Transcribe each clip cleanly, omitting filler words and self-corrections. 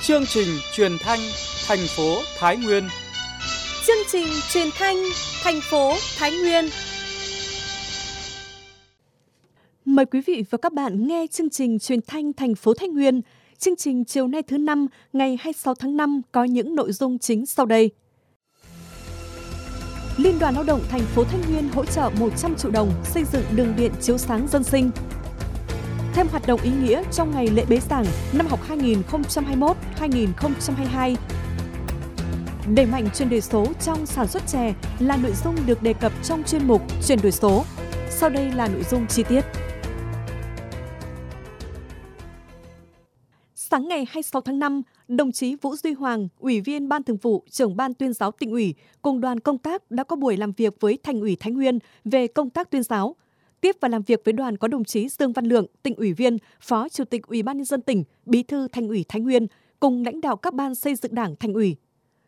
Chương trình truyền thanh thành phố Thái Nguyên. Chương trình truyền thanh thành phố Thái Nguyên. Mời quý vị và các bạn nghe chương trình truyền thanh thành phố Thái Nguyên. Chương trình chiều nay thứ Năm, ngày 26 tháng 5 có những nội dung chính sau đây. Liên đoàn Lao động thành phố Thái Nguyên hỗ trợ 100 triệu đồng xây dựng đường điện chiếu sáng dân sinh. Thêm hoạt động ý nghĩa trong ngày lễ bế giảng năm học 2021-2022. Đẩy mạnh chuyển đổi số trong sản xuất chè là nội dung được đề cập trong chuyên mục chuyển đổi số. Sau đây là nội dung chi tiết. Sáng ngày 26 tháng 5, đồng chí Vũ Duy Hoàng, Ủy viên Ban Thường vụ, Trưởng Ban Tuyên giáo Tỉnh ủy cùng đoàn công tác đã có buổi làm việc với Thành ủy Thái Nguyên về công tác tuyên giáo. Tiếp và làm việc với đoàn có đồng chí Dương Văn Lượng, Tỉnh ủy viên, Phó Chủ tịch Ủy ban Nhân dân tỉnh, Bí thư Thành ủy Thái Nguyên cùng lãnh đạo các ban xây dựng Đảng Thành ủy.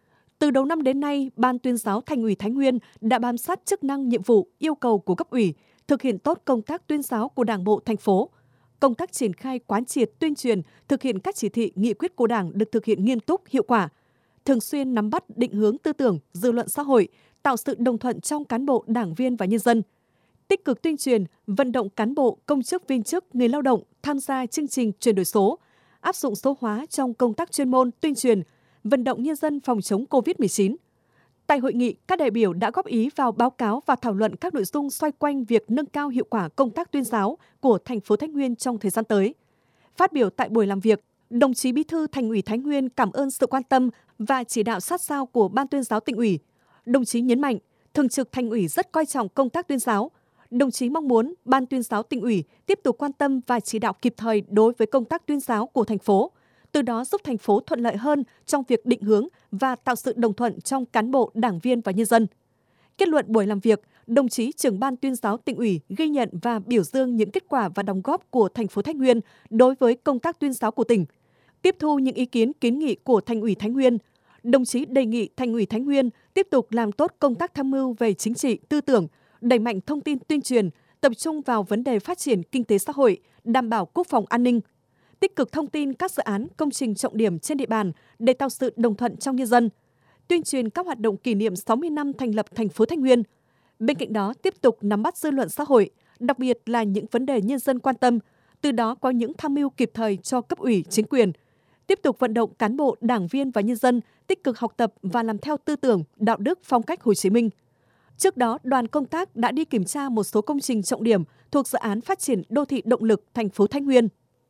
Từ đầu năm đến nay, Ban Tuyên giáo Thành ủy Thái Nguyên đã bám sát chức năng, nhiệm vụ, yêu cầu của cấp ủy, thực hiện tốt công tác tuyên giáo của Đảng bộ thành phố. Công tác triển khai quán triệt tuyên truyền, thực hiện các chỉ thị, nghị quyết của Đảng được thực hiện nghiêm túc, hiệu quả. Thường xuyên nắm bắt định hướng tư tưởng, dư luận xã hội, tạo sự đồng thuận trong cán bộ, đảng viên và nhân dân. Tích cực tuyên truyền, vận động cán bộ, công chức, viên chức, người lao động tham gia chương trình chuyển đổi số, áp dụng số hóa trong công tác chuyên môn, tuyên truyền, vận động nhân dân phòng chống COVID-19. Tại hội nghị, các đại biểu đã góp ý vào báo cáo và thảo luận các nội dung xoay quanh việc nâng cao hiệu quả công tác tuyên giáo của thành phố Thái Nguyên trong thời gian tới. Phát biểu tại buổi làm việc, đồng chí Bí thư Thành ủy Thái Nguyên cảm ơn sự quan tâm và chỉ đạo sát sao của Ban Tuyên giáo Tỉnh ủy. Đồng chí nhấn mạnh, Thường trực Thành ủy rất coi trọng công tác tuyên giáo. Đồng chí mong muốn Ban Tuyên giáo Tỉnh ủy tiếp tục quan tâm và chỉ đạo kịp thời đối với công tác tuyên giáo của thành phố, từ đó giúp thành phố thuận lợi hơn trong việc định hướng và tạo sự đồng thuận trong cán bộ, đảng viên và nhân dân. Kết luận buổi làm việc, đồng chí Trưởng Ban Tuyên giáo Tỉnh ủy ghi nhận và biểu dương những kết quả và đóng góp của thành phố Thái Nguyên đối với công tác tuyên giáo của tỉnh. Tiếp thu những ý kiến kiến nghị của Thành ủy Thái Nguyên, đồng chí đề nghị Thành ủy Thái Nguyên tiếp tục làm tốt công tác tham mưu về chính trị, tư tưởng, đẩy mạnh thông tin tuyên truyền, tập trung vào vấn đề phát triển kinh tế xã hội, đảm bảo quốc phòng an ninh, tích cực thông tin các dự án, công trình trọng điểm trên địa bàn để tạo sự đồng thuận trong nhân dân, tuyên truyền các hoạt động kỷ niệm 60 năm thành lập thành phố Thái Nguyên. Bên cạnh đó, tiếp tục nắm bắt dư luận xã hội, đặc biệt là những vấn đề nhân dân quan tâm, từ đó có những tham mưu kịp thời cho cấp ủy, chính quyền. Tiếp tục vận động cán bộ, đảng viên và nhân dân tích cực học tập và làm theo tư tưởng, đạo đức, phong cách Hồ Chí Minh. Trước đó, đoàn công tác đã đi kiểm tra một số công trình trọng điểm thuộc dự án phát triển đô thị động lực thành phố Thái Nguyên.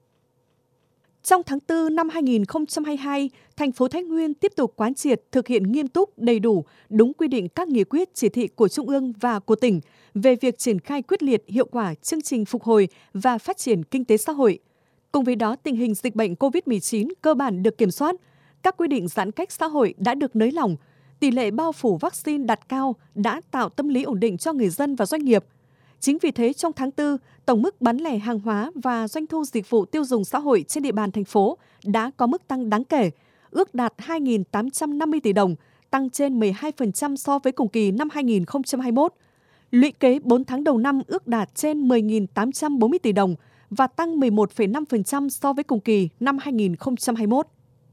Trong tháng 4 năm 2022, thành phố Thái Nguyên tiếp tục quán triệt thực hiện nghiêm túc, đầy đủ, đúng quy định các nghị quyết, chỉ thị của Trung ương và của tỉnh về việc triển khai quyết liệt, hiệu quả chương trình phục hồi và phát triển kinh tế xã hội. Cùng với đó, tình hình dịch bệnh COVID-19 cơ bản được kiểm soát, các quy định giãn cách xã hội đã được nới lỏng, tỷ lệ bao phủ vaccine đạt cao đã tạo tâm lý ổn định cho người dân và doanh nghiệp. Chính vì thế, trong tháng 4, tổng mức bán lẻ hàng hóa và doanh thu dịch vụ tiêu dùng xã hội trên địa bàn thành phố đã có mức tăng đáng kể, ước đạt 2.850 tỷ đồng, tăng trên 12% so với cùng kỳ năm 2021. Lũy kế 4 tháng đầu năm ước đạt trên 10.840 tỷ đồng và tăng 11,5% so với cùng kỳ năm 2021.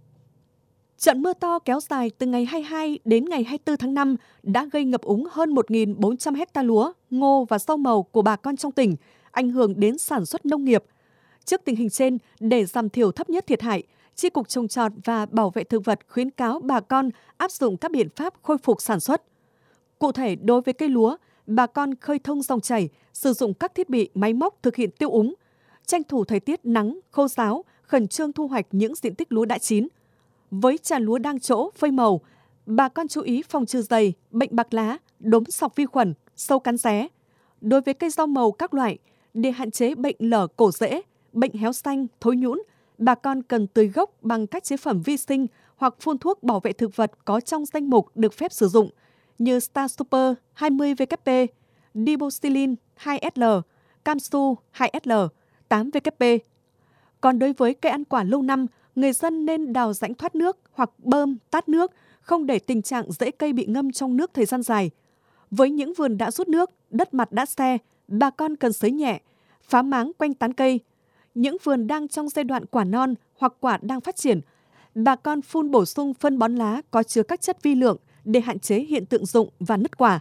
Trận mưa to kéo dài từ ngày 22 đến ngày 24 tháng 5 đã gây ngập úng hơn 1.400 hecta lúa, ngô và rau màu của bà con trong tỉnh, ảnh hưởng đến sản xuất nông nghiệp. Trước tình hình trên, để giảm thiểu thấp nhất thiệt hại, Chi cục Trồng trọt và Bảo vệ thực vật khuyến cáo bà con áp dụng các biện pháp khôi phục sản xuất. Cụ thể, đối với cây lúa, bà con khơi thông dòng chảy, sử dụng các thiết bị máy móc thực hiện tiêu úng, tranh thủ thời tiết nắng, khô ráo, khẩn trương thu hoạch những diện tích lúa đã chín. Với trà lúa đang trổ, phơi màu, bà con chú ý phòng trừ dày, bệnh bạc lá, đốm sọc vi khuẩn, sâu cắn ré. Đối với cây rau màu các loại, để hạn chế bệnh lở cổ rễ, bệnh héo xanh, thối nhũn, bà con cần tưới gốc bằng các chế phẩm vi sinh hoặc phun thuốc bảo vệ thực vật có trong danh mục được phép sử dụng như Star Super 20WP, Diboxylin 2SL, Camsu 2SL, 8WP. Còn đối với cây ăn quả lâu năm, người dân nên đào rãnh thoát nước hoặc bơm, tát nước, không để tình trạng rễ cây bị ngâm trong nước thời gian dài. Với những vườn đã rút nước, đất mặt đã se, bà con cần xới nhẹ, phá máng quanh tán cây. Những vườn đang trong giai đoạn quả non hoặc quả đang phát triển, bà con phun bổ sung phân bón lá có chứa các chất vi lượng để hạn chế hiện tượng rụng và nứt quả.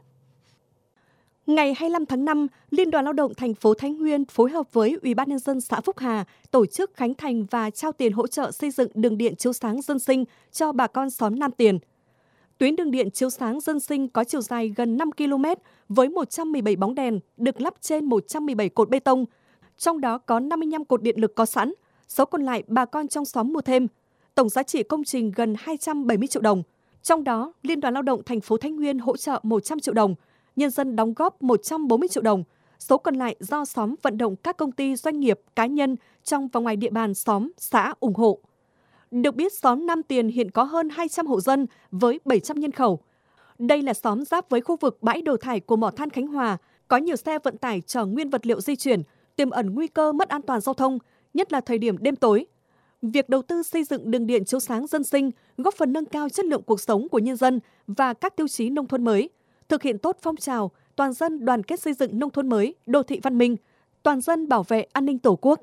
Ngày 25 tháng 5, Liên đoàn Lao động thành phố Thái Nguyên phối hợp với Ủy ban nhân dân xã Phúc Hà tổ chức khánh thành và trao tiền hỗ trợ xây dựng đường điện chiếu sáng dân sinh cho bà con xóm Nam Tiền. Tuyến đường điện chiếu sáng dân sinh có chiều dài gần 5 km với 117 bóng đèn được lắp trên 117 cột bê tông, trong đó có 55 cột điện lực có sẵn, số còn lại bà con trong xóm mua thêm. Tổng giá trị công trình gần 270 triệu đồng. Trong đó, Liên đoàn Lao động thành phố Thái Nguyên hỗ trợ 100 triệu đồng, nhân dân đóng góp 140 triệu đồng. Số còn lại do xóm vận động các công ty, doanh nghiệp, cá nhân trong và ngoài địa bàn xóm, xã ủng hộ. Được biết, xóm Nam Tiền hiện có hơn 200 hộ dân với 700 nhân khẩu. Đây là xóm giáp với khu vực bãi đổ thải của mỏ than Khánh Hòa, có nhiều xe vận tải chở nguyên vật liệu di chuyển, tiềm ẩn nguy cơ mất an toàn giao thông, nhất là thời điểm đêm tối. Việc đầu tư xây dựng đường điện chiếu sáng dân sinh góp phần nâng cao chất lượng cuộc sống của nhân dân và các tiêu chí nông thôn mới, thực hiện tốt phong trào toàn dân đoàn kết xây dựng nông thôn mới, đô thị văn minh, toàn dân bảo vệ an ninh Tổ quốc.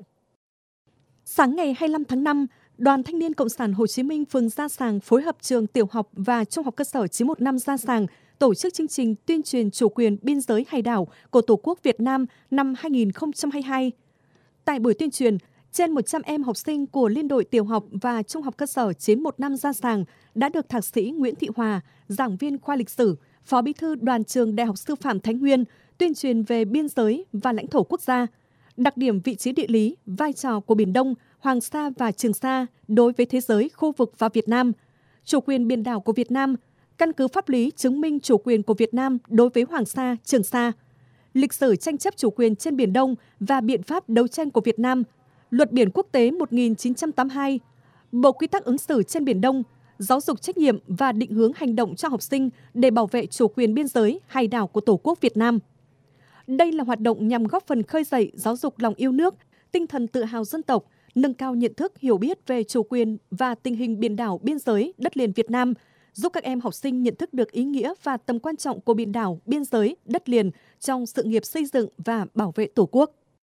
Sáng ngày 25 tháng 5, Đoàn Thanh niên Cộng sản Hồ Chí Minh phường Gia Sàng phối hợp trường tiểu học và trung học cơ sở 915 Gia Sàng tổ chức chương trình tuyên truyền chủ quyền biên giới hải đảo của Tổ quốc Việt Nam năm 2022. Tại buổi tuyên truyền, trên 100 em học sinh của Liên đội tiểu học và trung học cơ sở 915 Gia Sàng đã được Thạc sĩ Nguyễn Thị Hòa, giảng viên khoa lịch sử, Phó Bí thư Đoàn trường Đại học Sư phạm Thái Nguyên tuyên truyền về biên giới và lãnh thổ quốc gia, đặc điểm vị trí địa lý, vai trò của Biển Đông, Hoàng Sa và Trường Sa đối với thế giới, khu vực và Việt Nam, chủ quyền biển đảo của Việt Nam, căn cứ pháp lý chứng minh chủ quyền của Việt Nam đối với Hoàng Sa, Trường Sa, lịch sử tranh chấp chủ quyền trên Biển Đông và biện pháp đấu tranh của Việt Nam, Luật Biển Quốc tế 1982, Bộ Quy tắc ứng xử trên Biển Đông, giáo dục trách nhiệm và định hướng hành động cho học sinh để bảo vệ chủ quyền biên giới, hải đảo của Tổ quốc Việt Nam. Đây là hoạt động nhằm góp phần khơi dậy giáo dục lòng yêu nước, tinh thần tự hào dân tộc, nâng cao nhận thức hiểu biết về chủ quyền và tình hình biển đảo biên giới đất liền Việt Nam, giúp các em học sinh nhận thức được ý nghĩa và tầm quan trọng của biển đảo, biên giới, đất liền trong sự nghiệp xây dựng và bảo vệ Tổ quốc.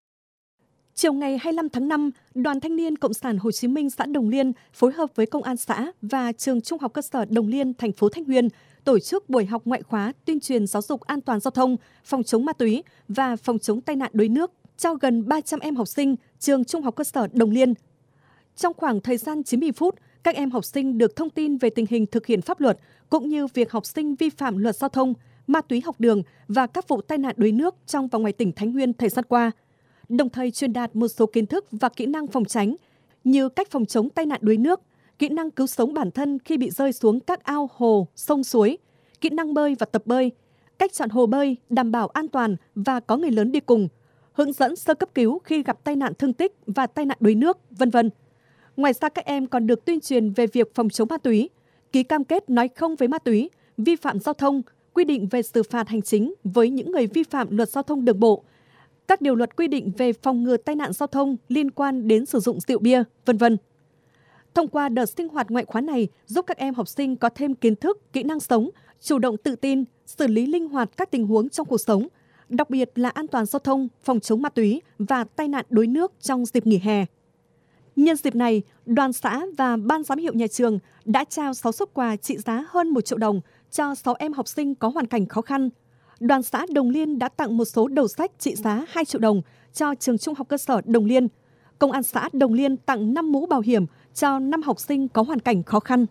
Chiều ngày 25 tháng 5, Đoàn Thanh niên Cộng sản Hồ Chí Minh xã Đồng Liên phối hợp với Công an xã và Trường Trung học cơ sở Đồng Liên, thành phố Thái Nguyên tổ chức buổi học ngoại khóa tuyên truyền giáo dục an toàn giao thông, phòng chống ma túy và phòng chống tai nạn đuối nước cho gần 300 em học sinh Trường Trung học cơ sở Đồng Liên. Trong khoảng thời gian 90 phút, các em học sinh được thông tin về tình hình thực hiện pháp luật cũng như việc học sinh vi phạm luật giao thông, ma túy học đường và các vụ tai nạn đuối nước trong và ngoài tỉnh Thái Nguyên thời gian qua, đồng thời truyền đạt một số kiến thức và kỹ năng phòng tránh như cách phòng chống tai nạn đuối nước, kỹ năng cứu sống bản thân khi bị rơi xuống các ao, hồ, sông, suối, kỹ năng bơi và tập bơi, cách chọn hồ bơi đảm bảo an toàn và có người lớn đi cùng, hướng dẫn sơ cấp cứu khi gặp tai nạn thương tích và tai nạn đuối nước, v.v. Ngoài ra các em còn được tuyên truyền về việc phòng chống ma túy, ký cam kết nói không với ma túy, vi phạm giao thông, quy định về xử phạt hành chính với những người vi phạm luật giao thông đường bộ, các điều luật quy định về phòng ngừa tai nạn giao thông liên quan đến sử dụng rượu bia, v.v. Thông qua đợt sinh hoạt ngoại khóa này giúp các em học sinh có thêm kiến thức, kỹ năng sống, chủ động tự tin, xử lý linh hoạt các tình huống trong cuộc sống, đặc biệt là an toàn giao thông, phòng chống ma túy và tai nạn đuối nước trong dịp nghỉ hè. Nhân dịp này, đoàn xã và ban giám hiệu nhà trường đã trao 6 suất quà trị giá hơn 1 triệu đồng cho 6 em học sinh có hoàn cảnh khó khăn. Đoàn xã Đồng Liên đã tặng một số đầu sách trị giá 2 triệu đồng cho trường Trung học cơ sở Đồng Liên. Công an xã Đồng Liên tặng 5 mũ bảo hiểm cho 5 học sinh có hoàn cảnh khó khăn.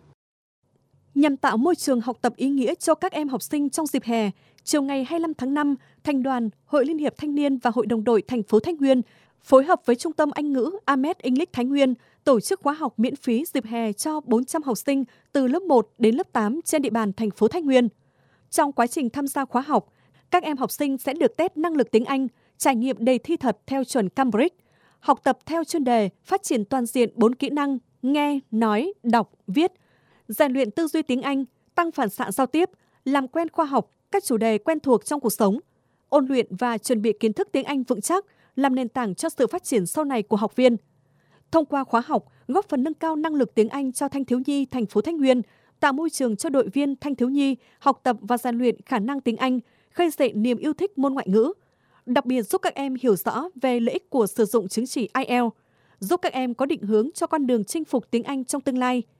Nhằm tạo môi trường học tập ý nghĩa cho các em học sinh trong dịp hè, chiều ngày 25 tháng 5, Thành đoàn, Hội Liên hiệp Thanh niên và Hội đồng đội thành phố Thái Nguyên phối hợp với Trung tâm Anh ngữ Amed English Thái Nguyên tổ chức khóa học miễn phí dịp hè cho 400 học sinh từ lớp 1 đến lớp 8 trên địa bàn thành phố Thái Nguyên. Trong quá trình tham gia khóa học, các em học sinh sẽ được test năng lực tiếng Anh, trải nghiệm đề thi thật theo chuẩn Cambridge, học tập theo chuyên đề phát triển toàn diện 4 kỹ năng nghe, nói, đọc, viết, rèn luyện tư duy tiếng Anh, tăng phản xạ giao tiếp, làm quen khoa học, các chủ đề quen thuộc trong cuộc sống, ôn luyện và chuẩn bị kiến thức tiếng Anh vững chắc, làm nền tảng cho sự phát triển sau này của học viên. Thông qua khóa học, góp phần nâng cao năng lực tiếng Anh cho thanh thiếu nhi thành phố Thái Nguyên, tạo môi trường cho đội viên thanh thiếu nhi học tập và rèn luyện khả năng tiếng Anh, khơi dậy niềm yêu thích môn ngoại ngữ. Đặc biệt giúp các em hiểu rõ về lợi ích của sử dụng chứng chỉ IELTS, giúp các em có định hướng cho con đường chinh phục tiếng Anh trong tương lai.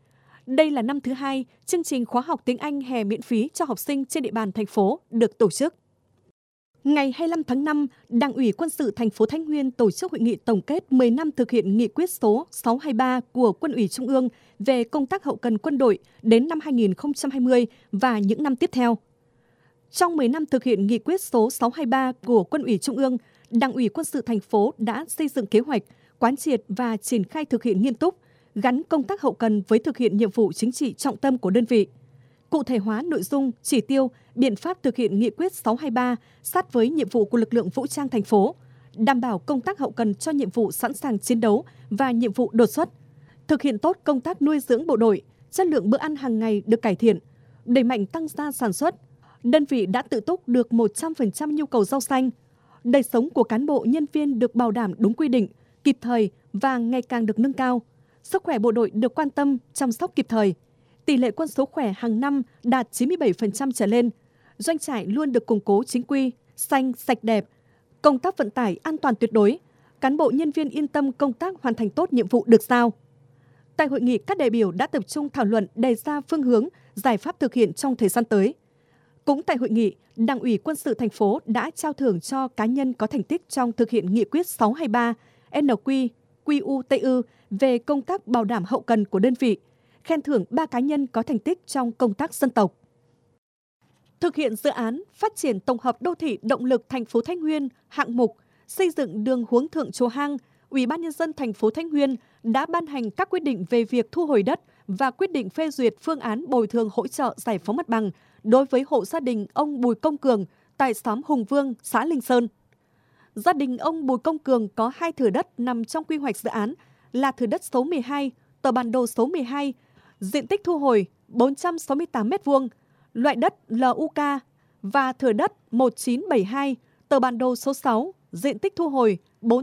Đây là năm thứ 2 chương trình khóa học tiếng Anh hè miễn phí cho học sinh trên địa bàn thành phố được tổ chức. Ngày 25 tháng 5, Đảng ủy Quân sự thành phố Thái Nguyên tổ chức hội nghị tổng kết 10 năm thực hiện nghị quyết số 623 của Quân ủy Trung ương về công tác hậu cần quân đội đến năm 2020 và những năm tiếp theo. Trong 10 năm thực hiện nghị quyết số 623 của Quân ủy Trung ương, Đảng ủy Quân sự thành phố đã xây dựng kế hoạch, quán triệt và triển khai thực hiện nghiêm túc, gắn công tác hậu cần với thực hiện nhiệm vụ chính trị trọng tâm của đơn vị. Cụ thể hóa nội dung, chỉ tiêu, biện pháp thực hiện nghị quyết 623 sát với nhiệm vụ của lực lượng vũ trang thành phố, đảm bảo công tác hậu cần cho nhiệm vụ sẵn sàng chiến đấu và nhiệm vụ đột xuất, thực hiện tốt công tác nuôi dưỡng bộ đội, chất lượng bữa ăn hàng ngày được cải thiện, đẩy mạnh tăng gia sản xuất. Đơn vị đã tự túc được 100% nhu cầu rau xanh. Đời sống của cán bộ nhân viên được bảo đảm đúng quy định, kịp thời và ngày càng được nâng cao. Sức khỏe bộ đội được quan tâm, chăm sóc kịp thời. Tỷ lệ quân số khỏe hàng năm đạt 97% trở lên. Doanh trại luôn được củng cố chính quy, xanh, sạch đẹp. Công tác vận tải an toàn tuyệt đối. Cán bộ nhân viên yên tâm công tác hoàn thành tốt nhiệm vụ được giao. Tại hội nghị, các đại biểu đã tập trung thảo luận đề ra phương hướng, giải pháp thực hiện trong thời gian tới. Cũng tại hội nghị, Đảng ủy Quân sự thành phố đã trao thưởng cho cá nhân có thành tích trong thực hiện nghị quyết 623 NQ-QUTU về công tác bảo đảm hậu cần của đơn vị, khen thưởng 3 cá nhân có thành tích trong công tác dân tộc. Thực hiện dự án phát triển tổng hợp đô thị động lực thành phố Thái Nguyên, hạng mục xây dựng đường Huống Thượng Chùa Hang, Ủy ban nhân dân thành phố Thái Nguyên đã ban hành các quyết định về việc thu hồi đất và quyết định phê duyệt phương án bồi thường hỗ trợ giải phóng mặt bằng đối với hộ gia đình ông Bùi Công Cường tại xóm Hùng Vương, xã Linh Sơn. Gia đình ông Bùi Công Cường có 2 thửa đất nằm trong quy hoạch dự án là thửa đất số 12, tờ bản đồ số 12, diện tích thu hồi 468 m2, loại đất LUK và thửa đất 1972, tờ bản đồ số 6, diện tích thu hồi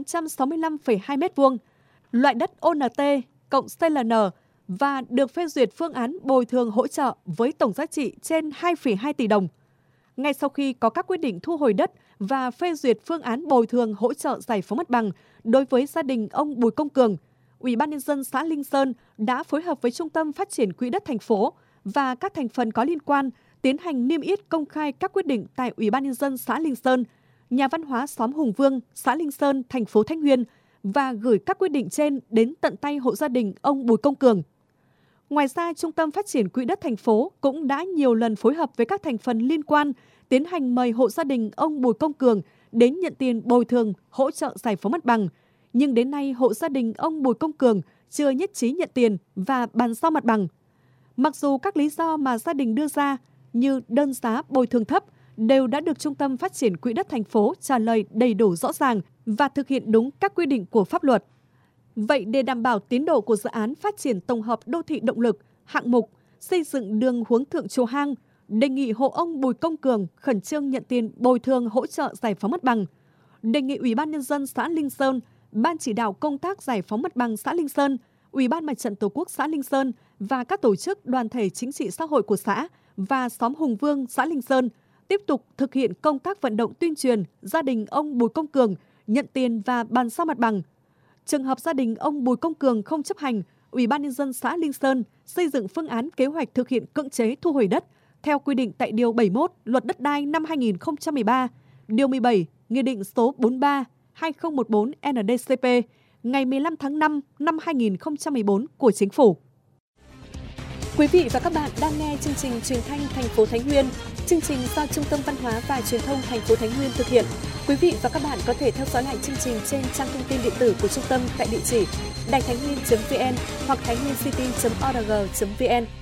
465,2 m2, loại đất ONT cộng CLN và được phê duyệt phương án bồi thường hỗ trợ với tổng giá trị trên 2,2 tỷ đồng. Ngay sau khi có các quyết định thu hồi đất và phê duyệt phương án bồi thường hỗ trợ giải phóng mặt bằng đối với gia đình ông Bùi Công Cường, Ủy ban nhân dân xã Linh Sơn đã phối hợp với Trung tâm Phát triển Quỹ đất thành phố và các thành phần có liên quan tiến hành niêm yết công khai các quyết định tại Ủy ban nhân dân xã Linh Sơn, Nhà văn hóa xóm Hùng Vương, xã Linh Sơn, thành phố Thái Nguyên và gửi các quyết định trên đến tận tay hộ gia đình ông Bùi Công Cường. Ngoài ra, Trung tâm Phát triển Quỹ đất thành phố cũng đã nhiều lần phối hợp với các thành phần liên quan tiến hành mời hộ gia đình ông Bùi Công Cường đến nhận tiền bồi thường hỗ trợ giải phóng mặt bằng. Nhưng đến nay, hộ gia đình ông Bùi Công Cường chưa nhất trí nhận tiền và bàn giao mặt bằng. Mặc dù các lý do mà gia đình đưa ra như đơn giá bồi thường thấp đều đã được Trung tâm Phát triển Quỹ đất thành phố trả lời đầy đủ rõ ràng và thực hiện đúng các quy định của pháp luật. Vậy để đảm bảo tiến độ của dự án phát triển tổng hợp đô thị động lực, hạng mục xây dựng đường Huống Thượng Chùa Hang, đề nghị hộ ông Bùi Công Cường khẩn trương nhận tiền bồi thường hỗ trợ giải phóng mặt bằng. Đề nghị Ủy ban nhân dân xã Linh Sơn, Ban chỉ đạo công tác giải phóng mặt bằng xã Linh Sơn, Ủy ban Mặt trận Tổ quốc xã Linh Sơn và các tổ chức đoàn thể chính trị xã hội của xã và xóm Hùng Vương, xã Linh Sơn tiếp tục thực hiện công tác vận động tuyên truyền gia đình ông Bùi Công Cường nhận tiền và bàn giao mặt bằng. Trường hợp gia đình ông Bùi Công Cường không chấp hành, Ủy ban nhân dân xã Linh Sơn xây dựng phương án kế hoạch thực hiện cưỡng chế thu hồi đất theo quy định tại Điều 71 Luật Đất đai năm 2013, Điều 17 Nghị định số 43/2014 NĐ-CP ngày 15 tháng 5 năm 2014 của Chính phủ. Quý vị và các bạn đang nghe chương trình truyền thanh thành phố Thái Nguyên. Chương trình do Trung tâm Văn hóa và Truyền thông thành phố Thái Nguyên thực hiện. Quý vị và các bạn có thể theo dõi lại chương trình trên trang thông tin điện tử của trung tâm tại địa chỉ đàitháinhnguyên.vn hoặc thainhnguyencity.org.vn.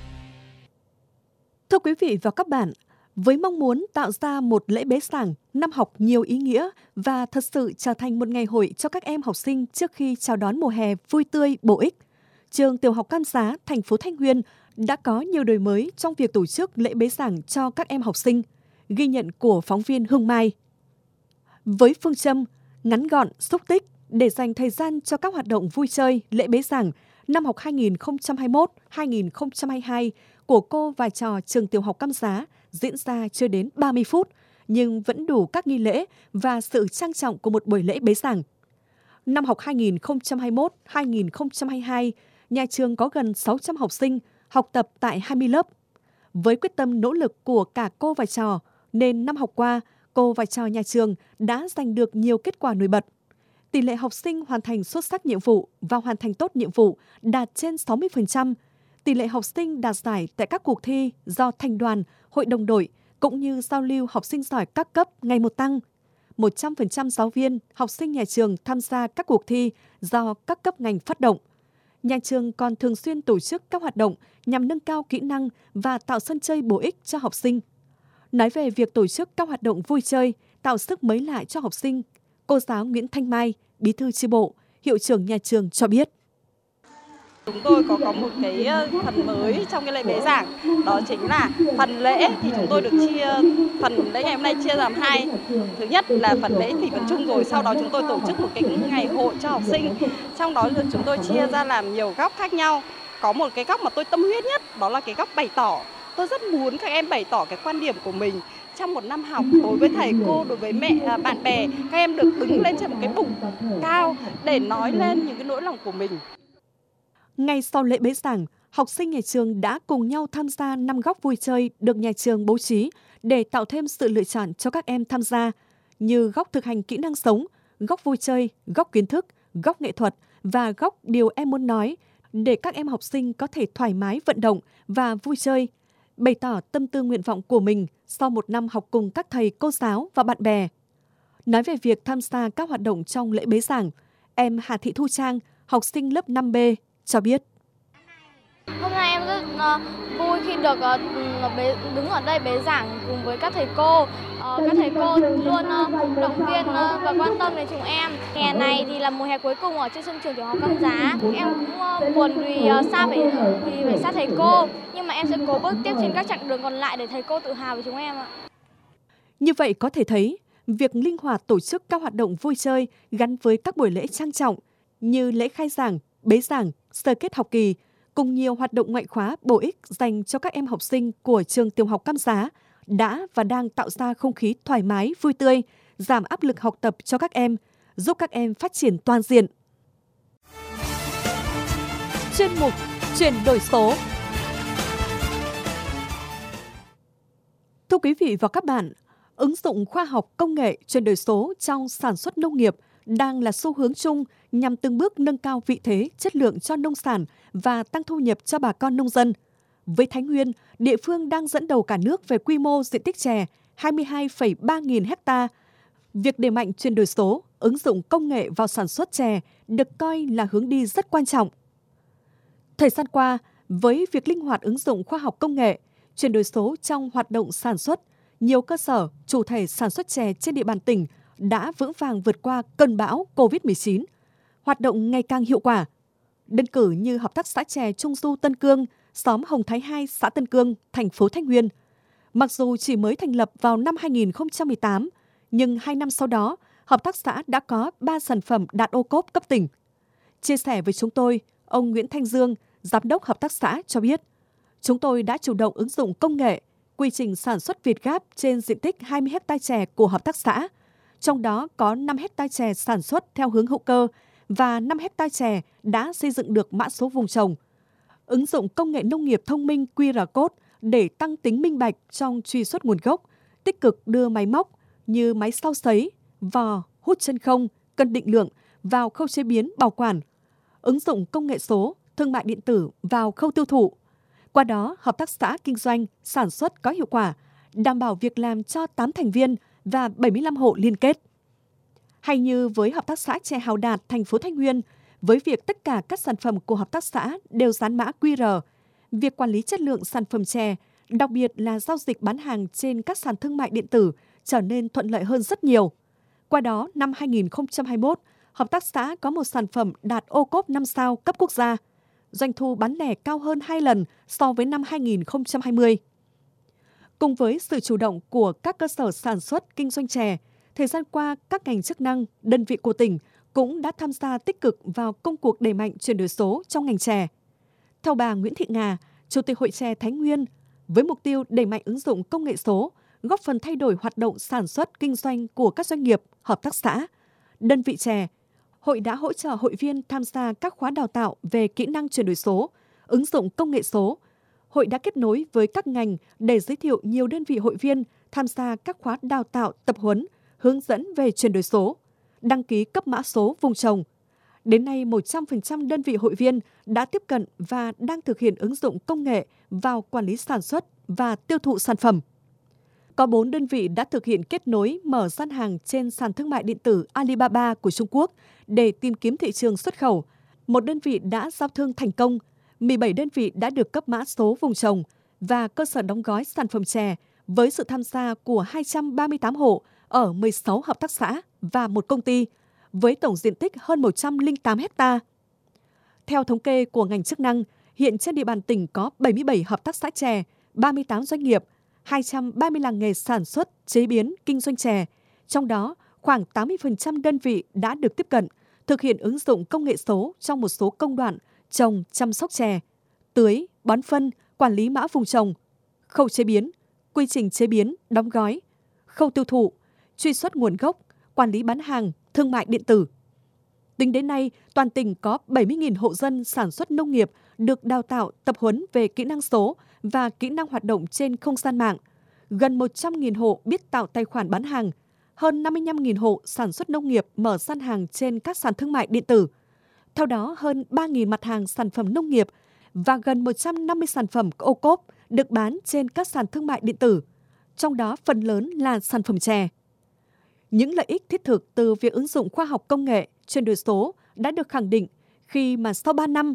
Thưa quý vị và các bạn, với mong muốn tạo ra một lễ bế giảng năm học nhiều ý nghĩa và thật sự trở thành một ngày hội cho các em học sinh trước khi chào đón mùa hè vui tươi, bổ ích, trường Tiểu học Cam Giá, thành phố Thái Nguyên đã có nhiều đổi mới trong việc tổ chức lễ bế giảng cho các em học sinh, ghi nhận của phóng viên Hương Mai. Với phương châm ngắn gọn, xúc tích để dành thời gian cho các hoạt động vui chơi, lễ bế giảng năm học 2021-2022 của cô và trò trường Tiểu học Cam Giá diễn ra chưa đến 30 phút, nhưng vẫn đủ các nghi lễ và sự trang trọng của một buổi lễ bế giảng. Năm học 2021-2022, nhà trường có gần 600 học sinh, học tập tại 20 lớp. Với quyết tâm nỗ lực của cả cô và trò, nên năm học qua, cô và trò nhà trường đã giành được nhiều kết quả nổi bật. Tỷ lệ học sinh hoàn thành xuất sắc nhiệm vụ và hoàn thành tốt nhiệm vụ đạt trên 60%. Tỷ lệ học sinh đạt giải tại các cuộc thi do thành đoàn, hội đồng đội cũng như giao lưu học sinh giỏi các cấp ngày một tăng. 100% giáo viên, học sinh nhà trường tham gia các cuộc thi do các cấp ngành phát động. Nhà trường còn thường xuyên tổ chức các hoạt động nhằm nâng cao kỹ năng và tạo sân chơi bổ ích cho học sinh. Nói về việc tổ chức các hoạt động vui chơi, tạo sức mới lạ cho học sinh, cô giáo Nguyễn Thanh Mai, bí thư chi bộ, hiệu trưởng nhà trường cho biết. Chúng tôi có một cái phần mới trong cái lễ bế giảng, đó chính là phần lễ thì chúng tôi được phần lễ ngày hôm nay chia làm hai. Thứ nhất là phần lễ thì phần chung rồi, sau đó chúng tôi tổ chức một cái ngày hội cho học sinh. Trong đó được chúng tôi chia ra làm nhiều góc khác nhau. Có một cái góc mà tôi tâm huyết nhất, đó là cái góc bày tỏ. Tôi rất muốn các em bày tỏ cái quan điểm của mình. Trong một năm học, đối với thầy cô, đối với mẹ, bạn bè, các em được đứng lên trên một cái bục cao để nói lên những cái nỗi lòng của mình. Ngay sau lễ bế giảng, học sinh nhà trường đã cùng nhau tham gia 5 góc vui chơi được nhà trường bố trí để tạo thêm sự lựa chọn cho các em tham gia, như góc thực hành kỹ năng sống, góc vui chơi, góc kiến thức, góc nghệ thuật và góc điều em muốn nói, để các em học sinh có thể thoải mái vận động và vui chơi, bày tỏ tâm tư nguyện vọng của mình sau một năm học cùng các thầy, cô giáo và bạn bè. Nói về việc tham gia các hoạt động trong lễ bế giảng, em Hà Thị Thu Trang, học sinh lớp 5B, cho biết. Hôm nay em rất vui khi được đứng ở đây bế giảng cùng với các thầy cô. Các thầy cô luôn động viên và quan tâm đến chúng em. Hè này thì là mùa hè cuối cùng ở trên sân trường tiểu học Cam Giá. Em cũng buồn vì phải xa thầy cô, nhưng mà em sẽ cố bước tiếp trên các chặng đường còn lại để thầy cô tự hào về chúng em ạ. Như vậy có thể thấy, việc linh hoạt tổ chức các hoạt động vui chơi gắn với các buổi lễ trang trọng như lễ khai giảng, bế giảng, sơ kết học kỳ, cùng nhiều hoạt động ngoại khóa bổ ích dành cho các em học sinh của trường tiểu học Cam Giá đã và đang tạo ra không khí thoải mái, vui tươi, giảm áp lực học tập cho các em, giúp các em phát triển toàn diện. Chuyên mục Chuyển đổi số. Thưa quý vị và các bạn, ứng dụng khoa học công nghệ chuyển đổi số trong sản xuất nông nghiệp đang là xu hướng chung nhằm từng bước nâng cao vị thế, chất lượng cho nông sản và tăng thu nhập cho bà con nông dân. Với Thái Nguyên, địa phương đang dẫn đầu cả nước về quy mô diện tích chè 22,3 nghìn ha. Việc đẩy mạnh chuyển đổi số, ứng dụng công nghệ vào sản xuất chè được coi là hướng đi rất quan trọng. Thời gian qua, với việc linh hoạt ứng dụng khoa học công nghệ, chuyển đổi số trong hoạt động sản xuất, nhiều cơ sở, chủ thể sản xuất chè trên địa bàn tỉnh đã vững vàng vượt qua cơn bão COVID-19, hoạt động ngày càng hiệu quả. Đơn cử như Hợp tác xã chè Trung Du Tân Cương, xóm Hồng Thái 2, xã Tân Cương, thành phố Thái Nguyên. Mặc dù chỉ mới thành lập vào năm 2018, nhưng 2 năm sau đó, hợp tác xã đã có 3 sản phẩm đạt ô cốp cấp tỉnh. Chia sẻ với chúng tôi, ông Nguyễn Thanh Dương, giám đốc hợp tác xã cho biết, chúng tôi đã chủ động ứng dụng công nghệ, quy trình sản xuất Việt Gáp trên diện tích 20 ha chè của hợp tác xã. Trong đó có 5 ha chè sản xuất theo hướng hữu cơ và 5 ha chè đã xây dựng được mã số vùng trồng. Ứng dụng công nghệ nông nghiệp thông minh QR code để tăng tính minh bạch trong truy xuất nguồn gốc, tích cực đưa máy móc như máy xao sấy, vò, hút chân không, cân định lượng vào khâu chế biến, bảo quản. Ứng dụng công nghệ số, thương mại điện tử vào khâu tiêu thụ. Qua đó, hợp tác xã kinh doanh, sản xuất có hiệu quả, đảm bảo việc làm cho 8 thành viên và 75 hộ liên kết. Hay như với hợp tác xã chè Hào Đạt, thành phố Thái Nguyên, với việc tất cả các sản phẩm của hợp tác xã đều dán mã QR, việc quản lý chất lượng sản phẩm chè, đặc biệt là giao dịch bán hàng trên các sàn thương mại điện tử trở nên thuận lợi hơn rất nhiều. Qua đó, năm 2021, hợp tác xã có một sản phẩm đạt ô cốp 5 sao cấp quốc gia, doanh thu bán lẻ cao hơn 2 lần so với năm 2020. Cùng với sự chủ động của các cơ sở sản xuất kinh doanh chè, thời gian qua các ngành chức năng, đơn vị của tỉnh cũng đã tham gia tích cực vào công cuộc đẩy mạnh chuyển đổi số trong ngành chè. Theo bà Nguyễn Thị Nga, Chủ tịch Hội chè Thái Nguyên, với mục tiêu đẩy mạnh ứng dụng công nghệ số, góp phần thay đổi hoạt động sản xuất kinh doanh của các doanh nghiệp, hợp tác xã, đơn vị chè, Hội đã hỗ trợ hội viên tham gia các khóa đào tạo về kỹ năng chuyển đổi số, ứng dụng công nghệ số, hội đã kết nối với các ngành để giới thiệu nhiều đơn vị hội viên tham gia các khóa đào tạo, tập huấn, hướng dẫn về chuyển đổi số, đăng ký cấp mã số vùng trồng. Đến nay, 100% đơn vị hội viên đã tiếp cận và đang thực hiện ứng dụng công nghệ vào quản lý sản xuất và tiêu thụ sản phẩm. Có 4 đơn vị đã thực hiện kết nối mở gian hàng trên sàn thương mại điện tử Alibaba của Trung Quốc để tìm kiếm thị trường xuất khẩu. 1 đơn vị đã giao thương thành công, 17 đơn vị đã được cấp mã số vùng trồng và cơ sở đóng gói sản phẩm chè với sự tham gia của 238 hộ ở 16 hợp tác xã và 1 công ty, với tổng diện tích hơn 108 ha. Theo thống kê của ngành chức năng, hiện trên địa bàn tỉnh có 77 hợp tác xã chè, 38 doanh nghiệp, 230 làng nghề sản xuất, chế biến, kinh doanh chè. Trong đó, khoảng 80% đơn vị đã được tiếp cận, thực hiện ứng dụng công nghệ số trong một số công đoạn trồng, chăm sóc chè, tưới, bón phân, quản lý mã vùng trồng, khâu chế biến, quy trình chế biến, đóng gói, khâu tiêu thụ, truy xuất nguồn gốc, quản lý bán hàng, thương mại điện tử. Tính đến nay, toàn tỉnh có 70.000 hộ dân sản xuất nông nghiệp được đào tạo, tập huấn về kỹ năng số và kỹ năng hoạt động trên không gian mạng. Gần 100.000 hộ biết tạo tài khoản bán hàng, hơn 55.000 hộ sản xuất nông nghiệp mở gian hàng trên các sàn thương mại điện tử. Theo đó, hơn 3.000 mặt hàng sản phẩm nông nghiệp và gần 150 sản phẩm ô cốp được bán trên các sàn thương mại điện tử, trong đó phần lớn là sản phẩm chè. Những lợi ích thiết thực từ việc ứng dụng khoa học công nghệ, chuyển đổi số đã được khẳng định khi mà sau 3 năm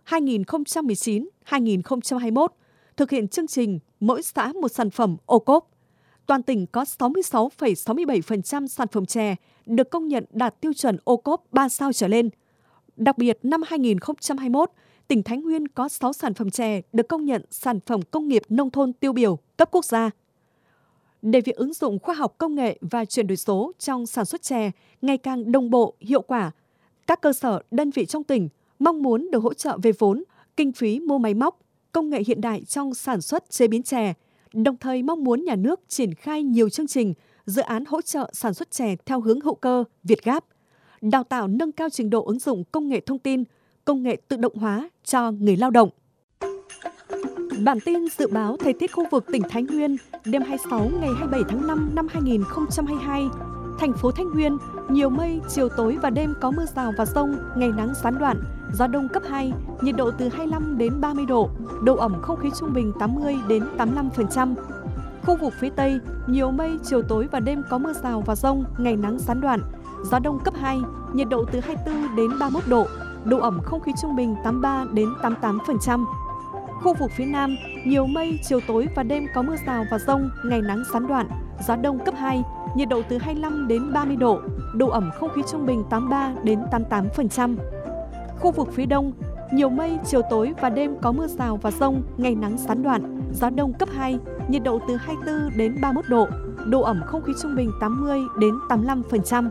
2019-2021 thực hiện chương trình mỗi xã một sản phẩm ô cốp, toàn tỉnh có 66,67% sản phẩm chè được công nhận đạt tiêu chuẩn ô cốp 3 sao trở lên. Đặc biệt, năm 2021, tỉnh Thái Nguyên có 6 sản phẩm chè được công nhận sản phẩm công nghiệp nông thôn tiêu biểu cấp quốc gia. Để việc ứng dụng khoa học công nghệ và chuyển đổi số trong sản xuất chè ngày càng đồng bộ, hiệu quả, các cơ sở, đơn vị trong tỉnh mong muốn được hỗ trợ về vốn, kinh phí mua máy móc, công nghệ hiện đại trong sản xuất chế biến chè, đồng thời mong muốn nhà nước triển khai nhiều chương trình, dự án hỗ trợ sản xuất chè theo hướng hữu cơ, Việt Gáp, đào tạo nâng cao trình độ ứng dụng công nghệ thông tin, công nghệ tự động hóa cho người lao động. Bản tin dự báo thời tiết khu vực tỉnh Thái Nguyên đêm 26 ngày 27 tháng 5 năm 2022. Thành phố Thái Nguyên, nhiều mây, chiều tối và đêm có mưa rào và dông, ngày nắng gián đoạn, gió đông cấp 2, nhiệt độ từ 25 đến 30 độ, độ ẩm không khí trung bình 80 đến 85%. Khu vực phía Tây, nhiều mây, chiều tối và đêm có mưa rào và dông, ngày nắng gián đoạn, gió đông cấp 2, nhiệt độ từ 24 đến 31 độ, độ ẩm không khí trung bình 83 đến 88%. Khu vực phía Nam, nhiều mây, chiều tối và đêm có mưa rào và dông, ngày nắng gián đoạn, gió đông cấp 2, nhiệt độ từ 25 đến 30 độ, độ ẩm không khí trung bình 83 đến 88%. Khu vực phía Đông, nhiều mây, chiều tối và đêm có mưa rào và dông, ngày nắng gián đoạn, gió đông cấp 2, nhiệt độ từ 24 đến 31 độ, độ ẩm không khí trung bình 80 đến 85%.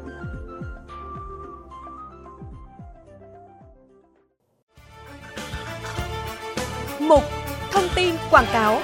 Mục Thông tin quảng cáo.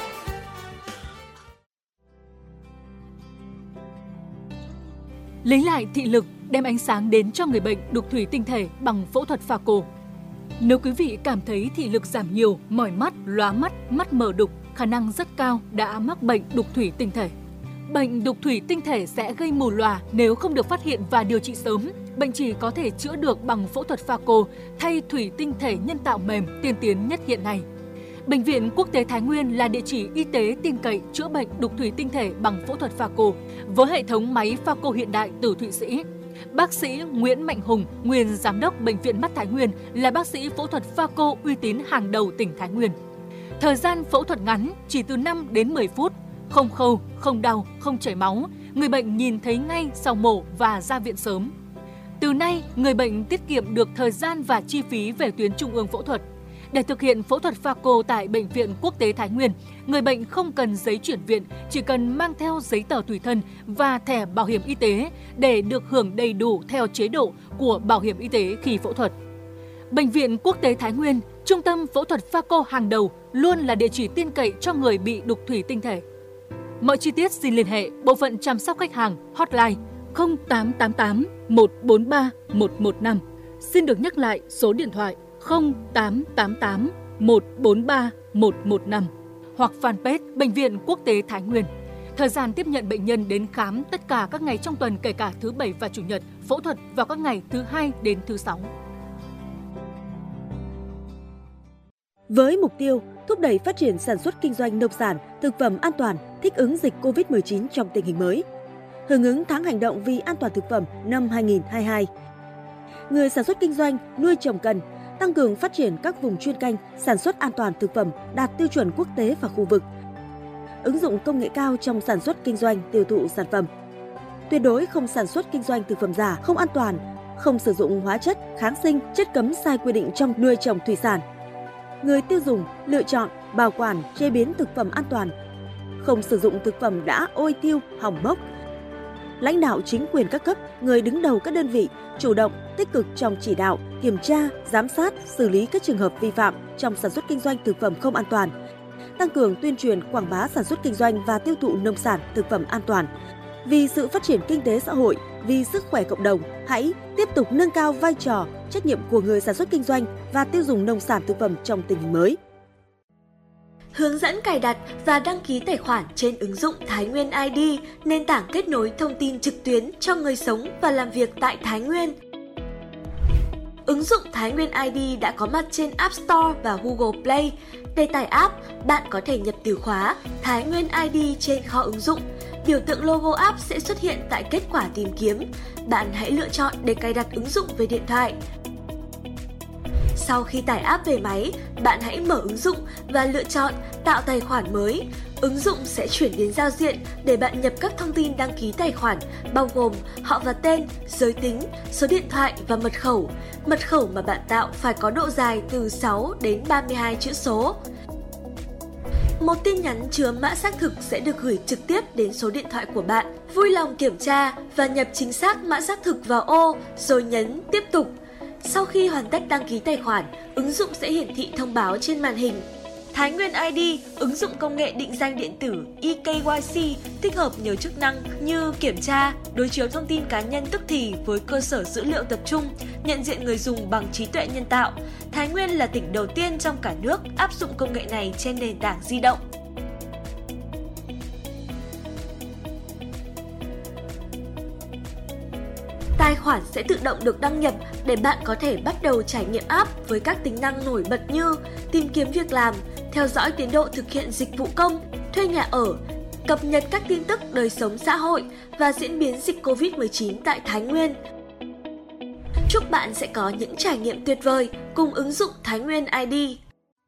Lấy lại thị lực, đem ánh sáng đến cho người bệnh đục thủy tinh thể bằng phẫu thuật pha cô. Nếu quý vị cảm thấy thị lực giảm nhiều, mỏi mắt, lóa mắt, mắt mờ đục, khả năng rất cao đã mắc bệnh đục thủy tinh thể. Bệnh đục thủy tinh thể sẽ gây mù lòa nếu không được phát hiện và điều trị sớm. Bệnh chỉ có thể chữa được bằng phẫu thuật pha cô thay thủy tinh thể nhân tạo mềm tiên tiến nhất hiện nay. Bệnh viện Quốc tế Thái Nguyên là địa chỉ y tế tin cậy chữa bệnh đục thủy tinh thể bằng phẫu thuật pha cô với hệ thống máy pha cô hiện đại từ Thụy Sĩ. Bác sĩ Nguyễn Mạnh Hùng, nguyên giám đốc Bệnh viện Mắt Thái Nguyên, là bác sĩ phẫu thuật pha cô uy tín hàng đầu tỉnh Thái Nguyên. Thời gian phẫu thuật ngắn chỉ từ 5 đến 10 phút, không khâu, không đau, không chảy máu, người bệnh nhìn thấy ngay sau mổ và ra viện sớm. Từ nay, người bệnh tiết kiệm được thời gian và chi phí về tuyến trung ương phẫu thuật. Để thực hiện phẫu thuật pha cô tại Bệnh viện Quốc tế Thái Nguyên, người bệnh không cần giấy chuyển viện, chỉ cần mang theo giấy tờ tùy thân và thẻ bảo hiểm y tế để được hưởng đầy đủ theo chế độ của bảo hiểm y tế khi phẫu thuật. Bệnh viện Quốc tế Thái Nguyên, trung tâm phẫu thuật pha cô hàng đầu, luôn là địa chỉ tin cậy cho người bị đục thủy tinh thể. Mọi chi tiết xin liên hệ bộ phận chăm sóc khách hàng hotline 0888 143 115. Xin được nhắc lại số điện thoại 0888 143 115 hoặc fanpage Bệnh viện Quốc tế Thái Nguyên. Thời gian tiếp nhận bệnh nhân đến khám tất cả các ngày trong tuần kể cả thứ Bảy và Chủ nhật, phẫu thuật vào các ngày thứ Hai đến thứ Sáu. Với mục tiêu thúc đẩy phát triển sản xuất kinh doanh nông sản, thực phẩm an toàn, thích ứng dịch COVID-19 trong tình hình mới. Hưởng ứng tháng hành động vì an toàn thực phẩm năm 2022. Người sản xuất kinh doanh, nuôi trồng cần tăng cường phát triển các vùng chuyên canh, sản xuất an toàn thực phẩm đạt tiêu chuẩn quốc tế và khu vực. Ứng dụng công nghệ cao trong sản xuất kinh doanh, tiêu thụ sản phẩm. Tuyệt đối không sản xuất kinh doanh thực phẩm giả, không an toàn, không sử dụng hóa chất, kháng sinh, chất cấm sai quy định trong nuôi trồng thủy sản. Người tiêu dùng lựa chọn, bảo quản, chế biến thực phẩm an toàn, không sử dụng thực phẩm đã ôi thiêu, hỏng mốc. Lãnh đạo chính quyền các cấp, người đứng đầu các đơn vị chủ động, tích cực trong chỉ đạo, kiểm tra, giám sát, xử lý các trường hợp vi phạm trong sản xuất kinh doanh thực phẩm không an toàn. Tăng cường tuyên truyền quảng bá sản xuất kinh doanh và tiêu thụ nông sản, thực phẩm an toàn. Vì sự phát triển kinh tế xã hội, vì sức khỏe cộng đồng, hãy tiếp tục nâng cao vai trò, trách nhiệm của người sản xuất kinh doanh và tiêu dùng nông sản thực phẩm trong tình hình mới. Hướng dẫn cài đặt và đăng ký tài khoản trên ứng dụng Thái Nguyên ID, nền tảng kết nối thông tin trực tuyến cho người sống và làm việc tại Thái Nguyên. Ứng dụng Thái Nguyên ID đã có mặt trên App Store và Google Play. Để tải app, bạn có thể nhập từ khóa Thái Nguyên ID trên kho ứng dụng. Biểu tượng logo app sẽ xuất hiện tại kết quả tìm kiếm. Bạn hãy lựa chọn để cài đặt ứng dụng về điện thoại. Sau khi tải app về máy, bạn hãy mở ứng dụng và lựa chọn tạo tài khoản mới. Ứng dụng sẽ chuyển đến giao diện để bạn nhập các thông tin đăng ký tài khoản, bao gồm họ và tên, giới tính, số điện thoại và mật khẩu. Mật khẩu mà bạn tạo phải có độ dài từ 6 đến 32 chữ số. Một tin nhắn chứa mã xác thực sẽ được gửi trực tiếp đến số điện thoại của bạn. Vui lòng kiểm tra và nhập chính xác mã xác thực vào ô, rồi nhấn tiếp tục. Sau khi hoàn tất đăng ký tài khoản, ứng dụng sẽ hiển thị thông báo trên màn hình. Thái Nguyên ID, ứng dụng công nghệ định danh điện tử eKYC tích hợp nhiều chức năng như kiểm tra, đối chiếu thông tin cá nhân tức thì với cơ sở dữ liệu tập trung, nhận diện người dùng bằng trí tuệ nhân tạo. Thái Nguyên là tỉnh đầu tiên trong cả nước áp dụng công nghệ này trên nền tảng di động. Tài khoản sẽ tự động được đăng nhập để bạn có thể bắt đầu trải nghiệm app với các tính năng nổi bật như tìm kiếm việc làm, theo dõi tiến độ thực hiện dịch vụ công, thuê nhà ở, cập nhật các tin tức đời sống xã hội và diễn biến dịch Covid-19 tại Thái Nguyên. Chúc bạn sẽ có những trải nghiệm tuyệt vời cùng ứng dụng Thái Nguyên ID.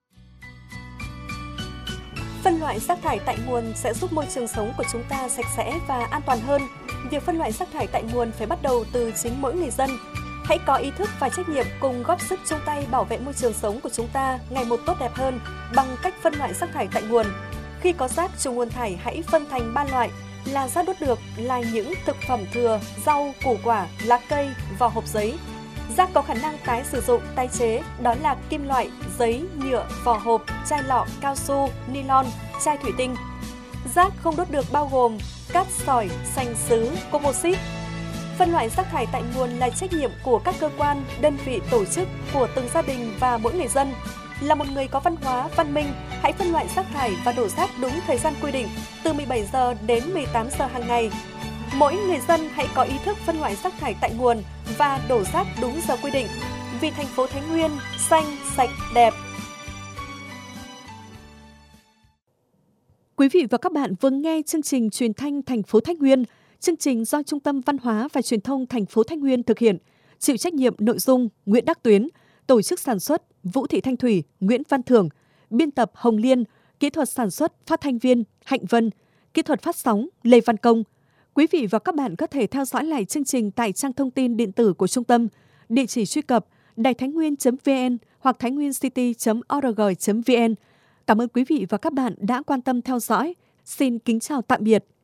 Phân loại rác thải tại nguồn sẽ giúp môi trường sống của chúng ta sạch sẽ và an toàn hơn. Việc phân loại rác thải tại nguồn phải bắt đầu từ chính mỗi người dân. Hãy có ý thức và trách nhiệm cùng góp sức chung tay bảo vệ môi trường sống của chúng ta ngày một tốt đẹp hơn bằng cách phân loại rác thải tại nguồn. Khi có rác trùng nguồn thải hãy phân thành 3 loại là rác đốt được là những thực phẩm thừa, rau, củ quả, lá cây, vỏ hộp giấy. Rác có khả năng tái sử dụng, tái chế đó là kim loại, giấy, nhựa, vỏ hộp, chai lọ, cao su, nylon, chai thủy tinh. Rác không đốt được bao gồm cát sỏi, sành sứ, composite. Phân loại rác thải tại nguồn là trách nhiệm của các cơ quan, đơn vị, tổ chức, của từng gia đình và mỗi người dân. Là một người có văn hóa, văn minh, hãy phân loại rác thải và đổ rác đúng thời gian quy định, từ 17 giờ đến 18 giờ hàng ngày. Mỗi người dân hãy có ý thức phân loại rác thải tại nguồn và đổ rác đúng giờ quy định. Vì thành phố Thái Nguyên xanh, sạch, đẹp. Quý vị và các bạn vừa nghe chương trình truyền thanh thành phố Thái Nguyên. Chương trình do Trung tâm Văn hóa và Truyền thông thành phố Thái Nguyên thực hiện. Chịu trách nhiệm nội dung Nguyễn Đắc Tuyến, tổ chức sản xuất Vũ Thị Thanh Thủy, Nguyễn Văn Thưởng, biên tập Hồng Liên, kỹ thuật sản xuất phát thanh viên Hạnh Vân, kỹ thuật phát sóng Lê Văn Công. Quý vị và các bạn có thể theo dõi lại chương trình tại trang thông tin điện tử của trung tâm, địa chỉ truy cập đàitháinhnguyên.vn hoặc thainhguencity.org.vn. Cảm ơn quý vị và các bạn đã quan tâm theo dõi. Xin kính chào tạm biệt.